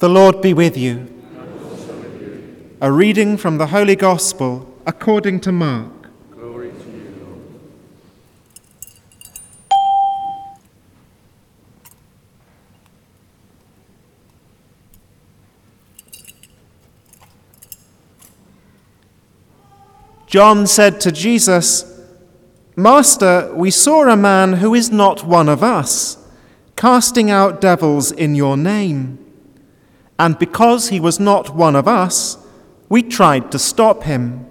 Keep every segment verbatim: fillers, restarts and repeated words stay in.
The Lord be with you. And also with you. A reading from the Holy Gospel according to Mark. Glory to you, Lord. John said to Jesus, "Master, we saw a man who is not one of us, casting out devils in your name. And because he was not one of us, we tried to stop him."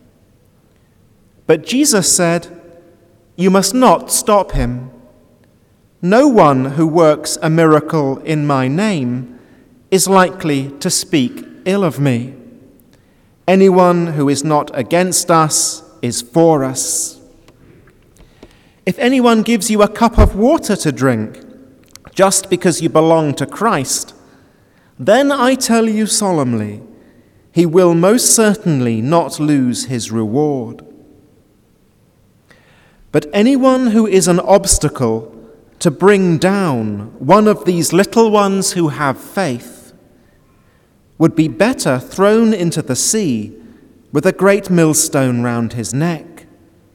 But Jesus said, "You must not stop him. No one who works a miracle in my name is likely to speak ill of me. Anyone who is not against us is for us. If anyone gives you a cup of water to drink, just because you belong to Christ, then I tell you solemnly, he will most certainly not lose his reward. But anyone who is an obstacle to bring down one of these little ones who have faith would be better thrown into the sea with a great millstone round his neck.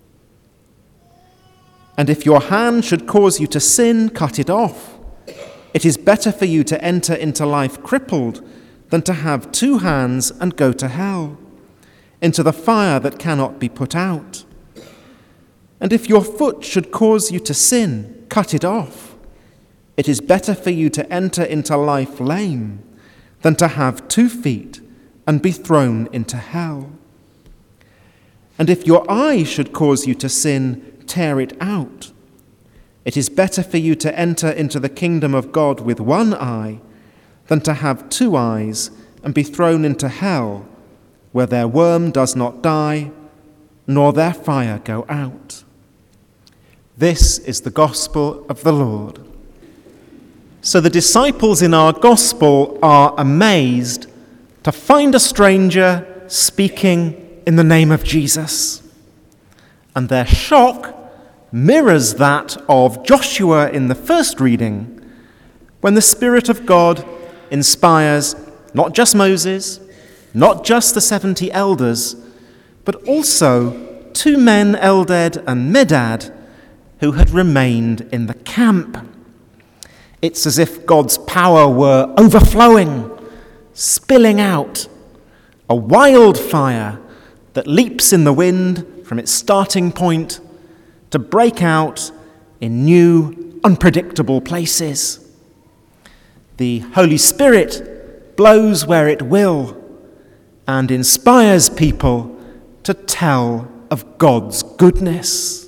And if your hand should cause you to sin, cut it off. It is better for you to enter into life crippled than to have two hands and go to hell, into the fire that cannot be put out. And if your foot should cause you to sin, cut it off. It is better for you to enter into life lame than to have two feet and be thrown into hell. And if your eye should cause you to sin, tear it out. It is better for you to enter into the kingdom of God with one eye than to have two eyes and be thrown into hell, where their worm does not die, nor their fire go out." This is the gospel of the Lord. So the disciples in our gospel are amazed to find a stranger speaking in the name of Jesus. And their shock mirrors that of Joshua in the first reading, when the Spirit of God inspires not just Moses, not just the seventy elders, but also two men, Eldad and Medad, who had remained in the camp. It's as if God's power were overflowing, spilling out, a wildfire that leaps in the wind from its starting point to break out in new, unpredictable places. The Holy Spirit blows where it will and inspires people to tell of God's goodness.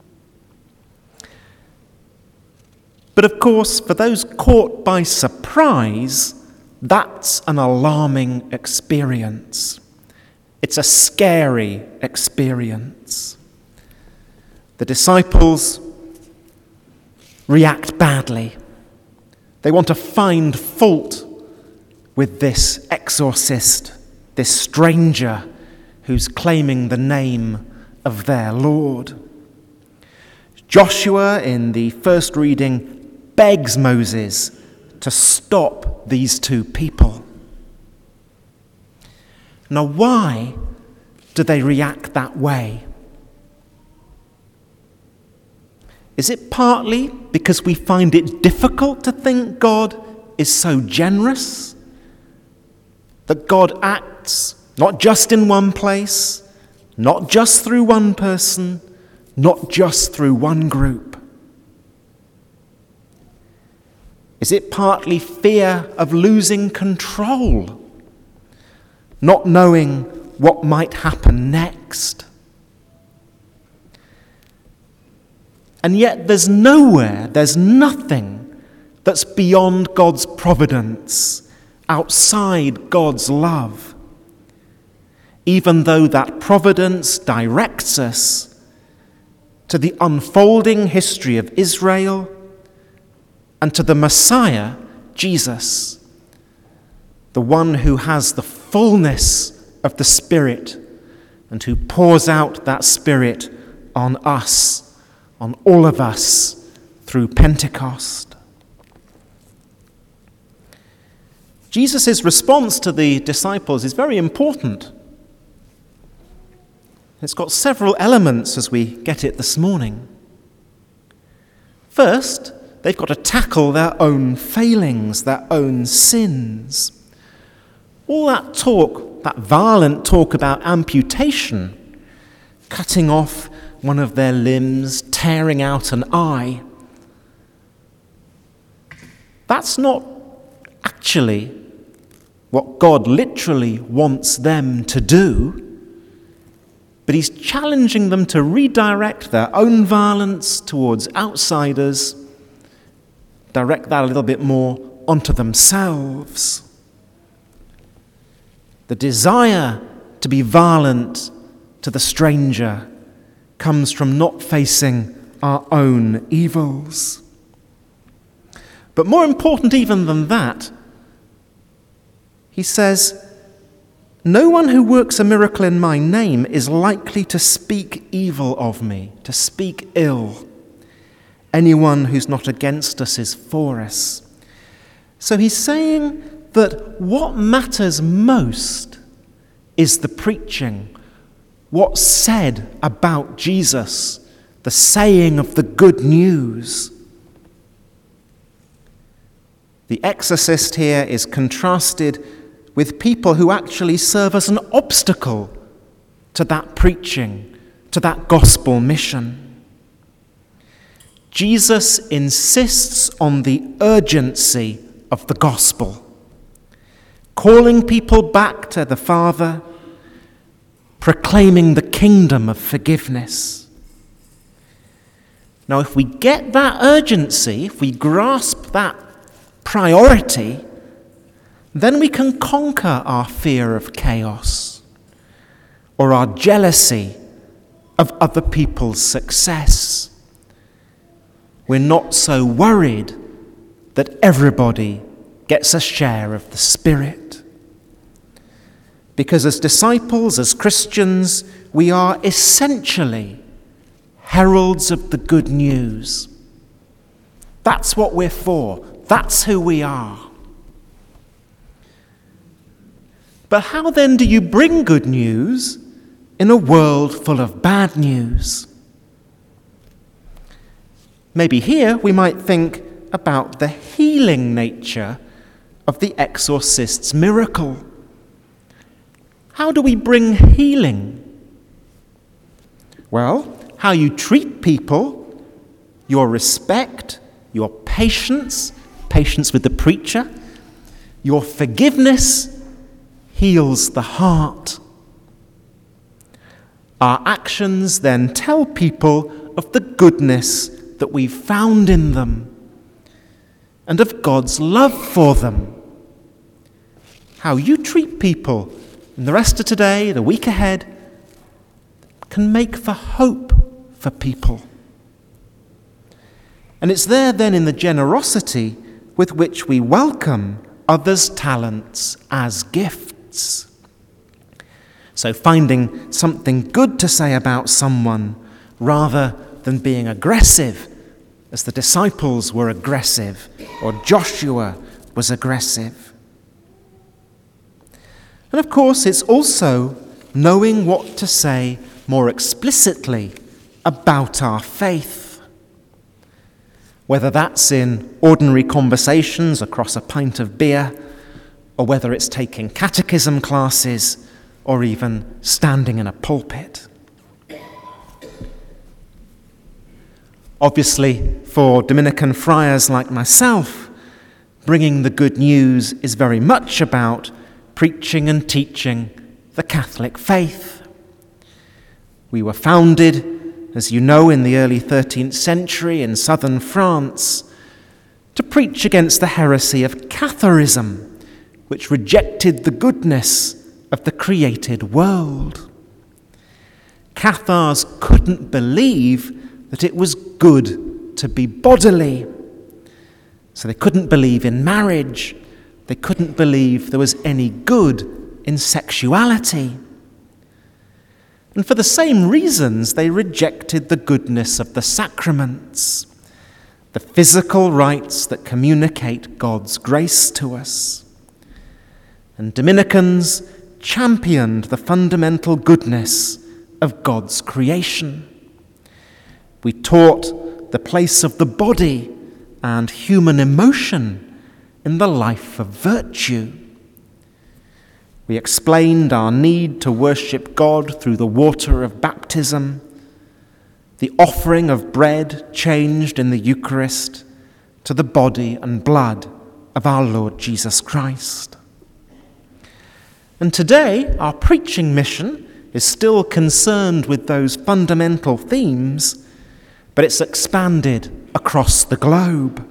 But of course, for those caught by surprise, that's an alarming experience. It's a scary experience. The disciples react badly. They want to find fault with this exorcist, this stranger who's claiming the name of their Lord. Joshua, in the first reading, begs Moses to stop these two people. Now, why do they react that way? Is it partly because we find it difficult to think God is so generous? That God acts not just in one place, not just through one person, not just through one group? Is it partly fear of losing control, not knowing what might happen next? And yet there's nowhere, there's nothing that's beyond God's providence, outside God's love, even though that providence directs us to the unfolding history of Israel and to the Messiah, Jesus, the one who has the fullness of the Spirit and who pours out that Spirit on us, on all of us, through Pentecost. Jesus' response to the disciples is very important. It's got several elements as we get it this morning. First, they've got to tackle their own failings, their own sins. All that talk, that violent talk about amputation, cutting off one of their limbs, tearing out an eye, that's not actually what God literally wants them to do, but he's challenging them to redirect their own violence towards outsiders, direct that a little bit more onto themselves. The desire to be violent to the stranger comes from not facing our own evils. But more important even than that, he says, no one who works a miracle in my name is likely to speak evil of me, to speak ill. Anyone who's not against us is for us. So he's saying that what matters most is the preaching, what's said about Jesus, the saying of the good news. The exorcist here is contrasted with people who actually serve as an obstacle to that preaching, to that gospel mission. Jesus insists on the urgency of the gospel, calling people back to the Father, proclaiming the kingdom of forgiveness. Now, if we get that urgency, if we grasp that priority, then we can conquer our fear of chaos or our jealousy of other people's success. We're not so worried that everybody gets a share of the Spirit. Because as disciples, as Christians, we are essentially heralds of the good news. That's what we're for. That's who we are. But how then do you bring good news in a world full of bad news? Maybe here we might think about the healing nature of the exorcist's miracle. How do we bring healing? Well, how you treat people, your respect, your patience, patience with the preacher, your forgiveness heals the heart. Our actions then tell people of the goodness that we've found in them and of God's love for them. How you treat people in the rest of today, the week ahead, can make for hope for people. And it's there then in the generosity with which we welcome others' talents as gifts. So finding something good to say about someone rather than being aggressive, as the disciples were aggressive, or Joshua was aggressive. And of course, it's also knowing what to say more explicitly about our faith. Whether that's in ordinary conversations across a pint of beer, or whether it's taking catechism classes, or even standing in a pulpit. Obviously, for Dominican friars like myself, bringing the good news is very much about preaching and teaching the Catholic faith. We were founded, as you know, in the early thirteenth century in southern France, to preach against the heresy of Catharism, which rejected the goodness of the created world. Cathars couldn't believe that it was good to be bodily. So they couldn't believe in marriage. They couldn't believe there was any good in sexuality. And for the same reasons, they rejected the goodness of the sacraments, the physical rites that communicate God's grace to us. And Dominicans championed the fundamental goodness of God's creation. We taught the place of the body and human emotion in the life of virtue. We explained our need to worship God through the water of baptism, the offering of bread changed in the Eucharist to the body and blood of our Lord Jesus Christ. And today, our preaching mission is still concerned with those fundamental themes, but it's expanded across the globe.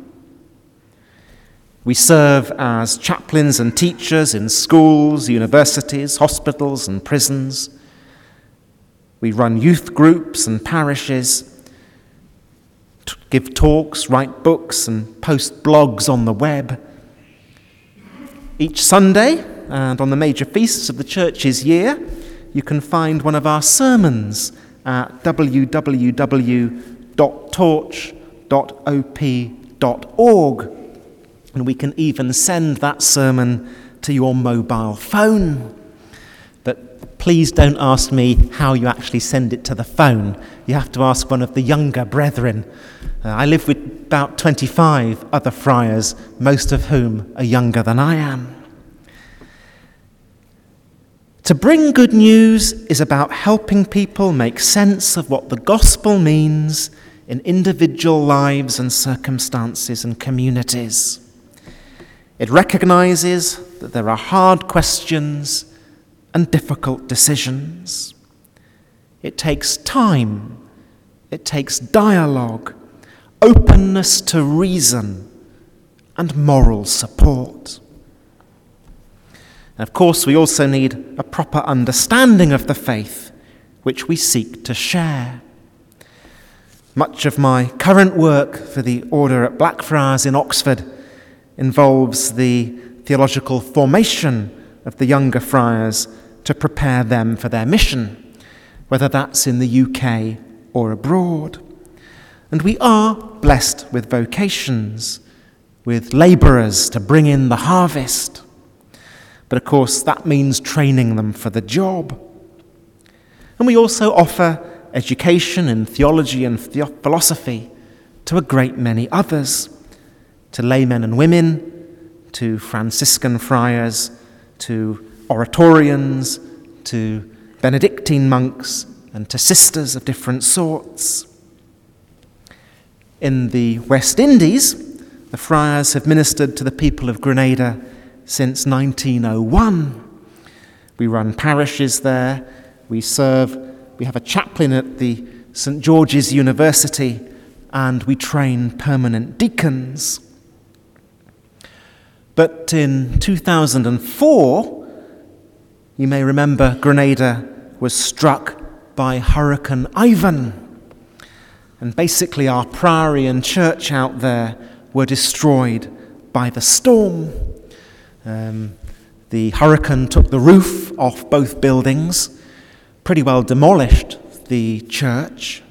We serve as chaplains and teachers in schools, universities, hospitals, and prisons. We run youth groups and parishes, t- give talks, write books, and post blogs on the web. Each Sunday, and on the major feasts of the church's year, you can find one of our sermons at w w w dot torch dot o p dot org. And we can even send that sermon to your mobile phone. But please don't ask me how you actually send it to the phone. You have to ask one of the younger brethren. Uh, I live with about twenty-five other friars, most of whom are younger than I am. To bring good news is about helping people make sense of what the gospel means in individual lives and circumstances and communities. It recognizes that there are hard questions and difficult decisions. It takes time, it takes dialogue, openness to reason, and moral support. And of course, we also need a proper understanding of the faith, which we seek to share. Much of my current work for the Order at Blackfriars in Oxford involves the theological formation of the younger friars to prepare them for their mission, whether that's in the U K or abroad. And we are blessed with vocations, with labourers to bring in the harvest. But of course, that means training them for the job. And we also offer education in theology and the- philosophy to a great many others, to laymen and women, to Franciscan friars, to oratorians, to Benedictine monks, and to sisters of different sorts. In the West Indies, the friars have ministered to the people of Grenada since nineteen oh one. We run parishes there, we serve, we have a chaplain at the Saint George's University, and we train permanent deacons. But in two thousand four, you may remember Grenada was struck by Hurricane Ivan. And basically our priory and church out there were destroyed by the storm. Um, the hurricane took the roof off both buildings, pretty well demolished the church.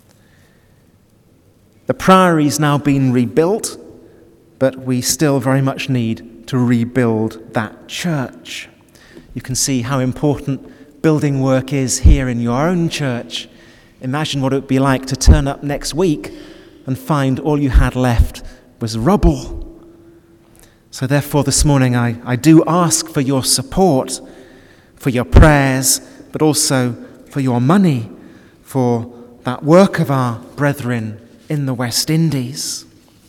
The priory's now been rebuilt, but we still very much need to rebuild that church. You can see how important building work is here in your own church. Imagine what it would be like to turn up next week and find all you had left was rubble. So therefore this morning I, I do ask for your support, for your prayers, but also for your money, for that work of our brethren in the West Indies.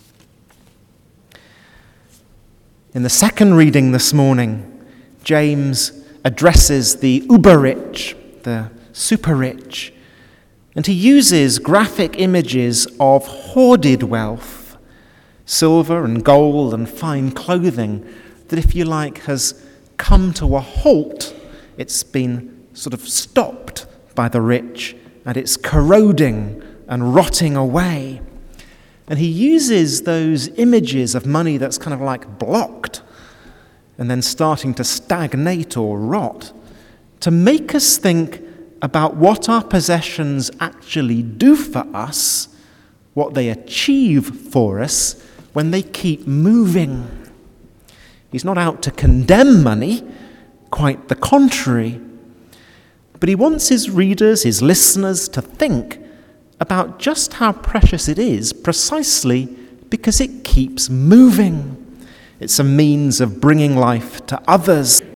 In the second reading this morning, James addresses the uber-rich, the super-rich, and he uses graphic images of hoarded wealth, silver and gold and fine clothing, that, if you like, has come to a halt. It's been sort of stopped by the rich, and it's corroding and rotting away. And he uses those images of money that's kind of like blocked and then starting to stagnate or rot to make us think about what our possessions actually do for us, what they achieve for us when they keep moving. He's not out to condemn money, quite the contrary. But he wants his readers, his listeners, to think about just how precious it is precisely because it keeps moving. It's a means of bringing life to others.